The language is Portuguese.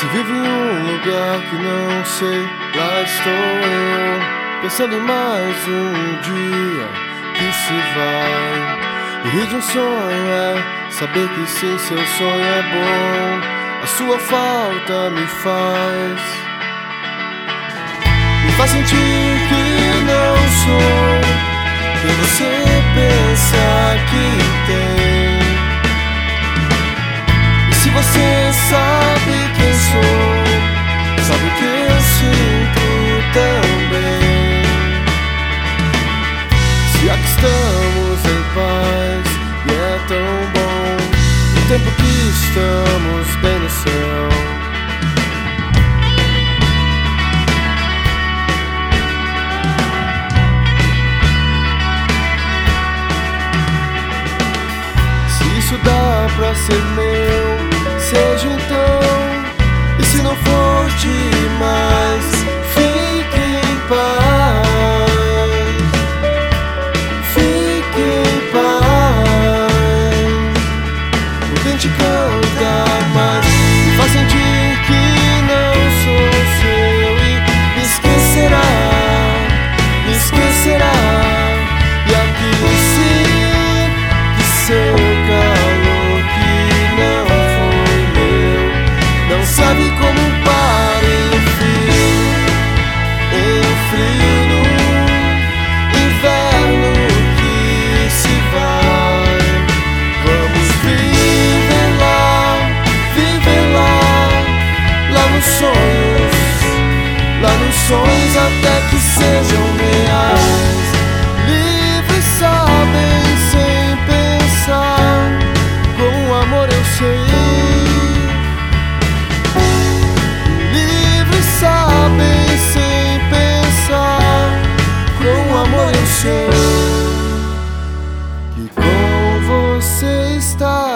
Se vive em um lugar que não sei, lá estou eu, pensando em mais um dia que se vai. E rir de um sonho é saber que sim, seu sonho é bom. A sua falta me faz sentir que não sou quem você pensa que tem. E se você sabe quem sou, sabe que eu sinto também. Se aqui estamos em paz e é tão bom, o tempo que estamos bem no céu. Isso dá pra ser meu, seja então. E se não for demais, fique em paz. Fique em paz. O dente canta mais, me faz sentir que não sou seu. E me esquecerá, me esquecerá. E aqui sim que seu sabe como um par em frio no inverno que se vai. Vamos viver lá nos sonhos até que sejam reais. Livres sabem sem pensar, com amor eu sei. Que com você está.